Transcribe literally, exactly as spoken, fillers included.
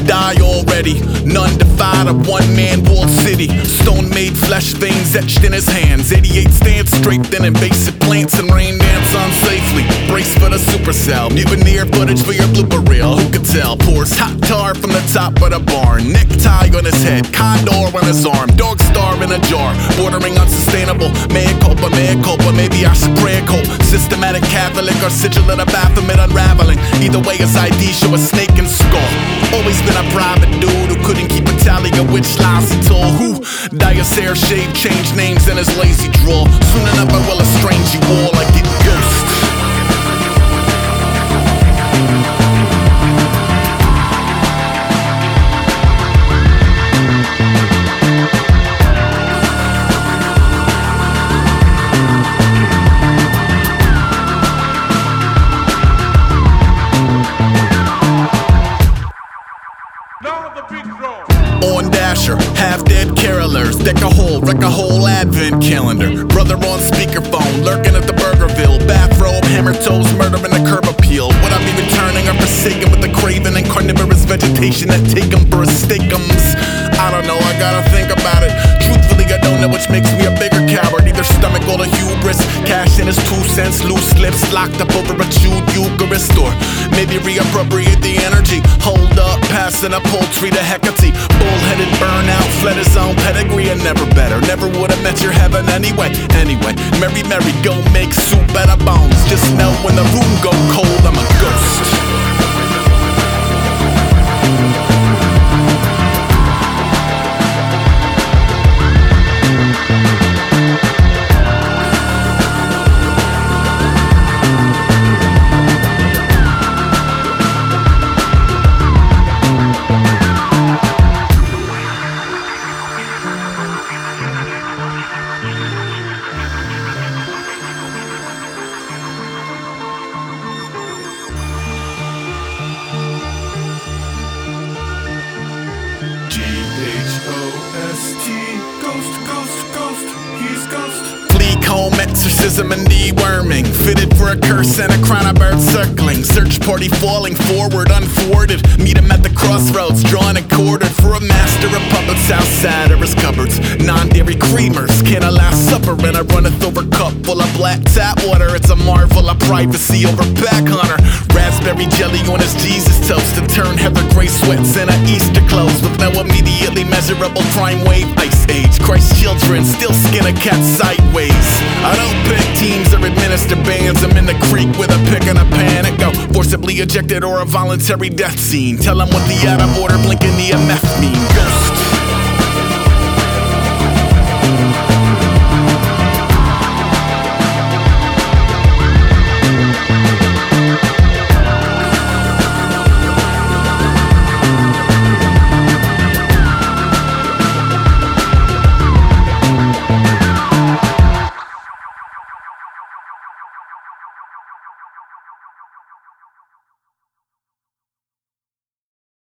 die already. None defied a one-man walled city. Stone-made flesh veins etched in his hands. eighty-eight stands straight, then invasive plants and rain dance unsafely. Brace for the supercell, mutineer footage for your blooper reel. Who could tell? Pours hot tar from the top of the barn. Necktie on his head, condor on his arm. Dog star in a jar, bordering unsustainable. Mea culpa, mea culpa, maybe I should pray a cult. Systematic Catholic or sigil in a bathroom and unraveling. Either way, his I D show a snake and skull. Always been a private dude who couldn't keep a tally of which lies he told. Who? Dye his hair, shave, change names in his lazy drawl. Soon enough I will estrange you all like it ghost. On Dasher, half-dead carolers, deck a hole, wreck a whole advent calendar. Brother on speakerphone, lurking at the Burgerville. Bathrobe, hammer toes, murdering the curb appeal. Would I be returning or forsaken with the craven and carnivorous vegetation that take 'em for a steakums? I don't know, I gotta think about it. Truthfully, I don't know which makes me a bigger coward. Either stomach or the hubris. Cash in his two cents, loose lips locked up over a chewed Eucharist. Or maybe reappropriate the energy. Hold up, passing a poultry to Hecate. Bullheaded burnout, fled his own pedigree and never better. Never would've met your heaven anyway. Anyway, Mary, Mary, go make soup out of bones. Just know when the room go cold, I'm a ghost. Ghost, ghost, ghost, he's ghost. Fleek home, exorcism and deworming. Fitted for a curse and a crown of birds circling. Search party falling forward, unthwarted. Meet him at the crossroads, drawn and quartered. For a master of puppets outside of his cupboards. Non-dairy creamers, can I last supper? And I runneth over cup full of black tap water. It's a marvel of privacy over pack hunter. Raspberry jelly on his Jesus toast. And turn Heather Gray sweats in her Easter clothes. With no immediately measurable crime wave ice age. Christ's children still skin a cat sideways. I don't pick teams or administer bans. I'm in the creek with a pick and a pan and go forcibly ejected or a voluntary death scene. Tell them what the out of order blinking E M F mean. Ghost.